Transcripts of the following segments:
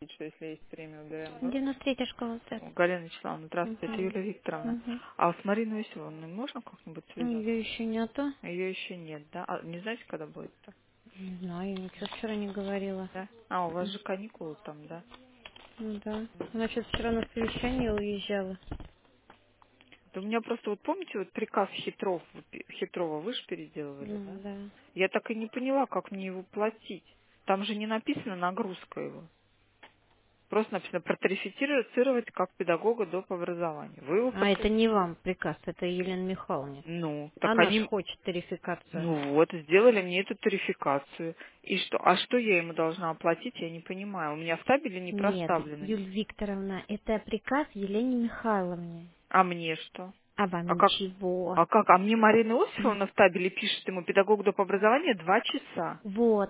что если есть время, убираем груз. 93-я школа, да. Галина Вячеславовна, здравствуйте, это Угу. Юлия Викторовна. Угу. А с Мариной Исиловной можно как-нибудь связаться? Ее еще нету. Ее еще нет, да? А не знаете, когда будет-то? Не знаю, ничего вчера не говорила. Да? А, у вас же каникулы там, да? Ну да. Она что-то вчера на совещание уезжала. Да у меня просто, вот помните, вот приказ Хитрова вы же переделывали, да? Ну да. Я так и не поняла, как мне его платить. Там же не написано нагрузка его. Просто написано протарифицировать как педагога доп. Образования. Вы его А это не вам приказ, это Елене Михайловне. Ну, так Она ж они, хочет тарификацию. ну вот, сделали мне эту тарификацию. И что? А что я ему должна оплатить, я не понимаю. У меня в табеле не Нет, проставлено. Юль Викторовна, это приказ Елене Михайловне. А мне что? А вам А как? ничего. А как? А мне Марина М. Иосифовна в табеле пишет ему педагог доп. Образования 2 часа. Вот,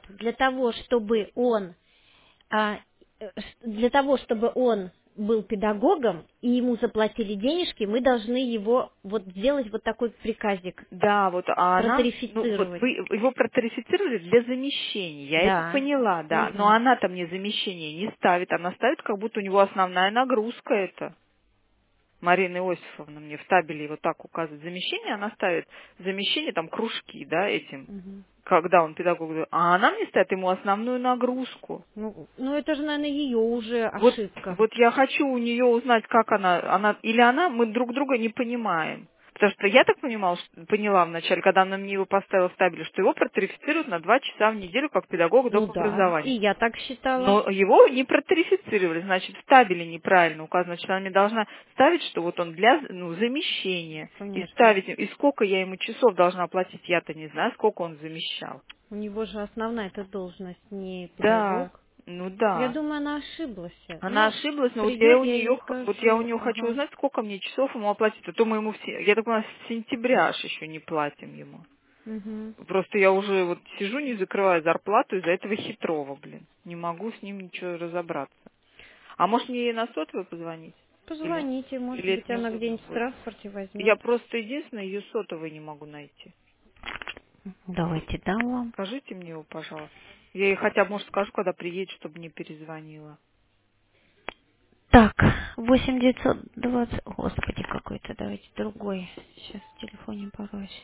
для того, чтобы он был педагогом и ему заплатили денежки, мы должны его вот сделать вот такой приказик, Да, вот, а она, ну вот протарифицировать. вы его протарифицировали для замещения, я это Да. поняла, да, но Мгм. она-то мне замещение не ставит, она ставит, как будто у него основная нагрузка это. Марина Иосифовна мне в табеле вот так указывает замещение, она ставит замещение, там, кружки, да, этим, Мгм. когда он педагог, а она мне ставит ему основную нагрузку. Ну, это же, наверное, ее уже Вот, ошибка. вот я хочу у нее узнать, как или она, мы друг друга не понимаем. Потому что я так поняла вначале, когда она мне его поставила в табеле, что его протарифицируют на 2 часа в неделю как педагога Ну доп. да, и Образования. я так считала. Но его не протарифицировали, значит, в табеле неправильно указано. Значит, она мне должна ставить, что вот он для замещения. И Конечно. ставить, и сколько я ему часов должна платить, я-то не знаю, сколько он замещал. У него же основная эта должность не Да, педагог. ну Я да. думаю, она ошиблась. Она Ну, ошиблась, но придет, я ей вот я у скажу. нее хочу Ага. узнать, сколько мне часов ему оплатить. А то мы ему я так понимаю, с сентября аж еще не платим ему. Угу. Просто я уже вот сижу, не закрываю зарплату из-за этого хитрого, блин. Не могу с ним ничего разобраться. А может мне ей на сотовый позвонить? Или, Позвоните, может или быть, это она неудобно где-нибудь в будет? транспорте Я возьмет. просто единственное ее сотовый не могу найти. Давайте дам вам. Скажите мне его, пожалуйста. Я ей хотя бы, может, скажу, когда приедет, чтобы не перезвонила. Так, 8920. Господи, какой-то, давайте другой. Сейчас в телефоне порой.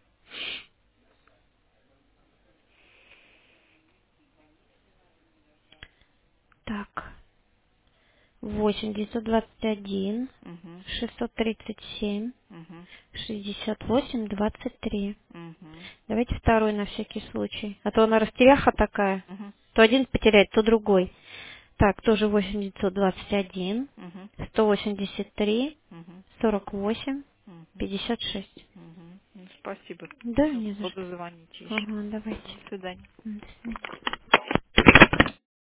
Так, 8921 Угу, 637 угу, 6823. угу, Давайте второй на всякий случай. А то она растеряха такая. угу, То один потерять, то другой. Так, тоже 8921 угу, 183 угу, 48 угу, 56. угу. Ну, спасибо. Да, не за что. Буду звонить еще. Ага, давайте. До свидания. До свидания.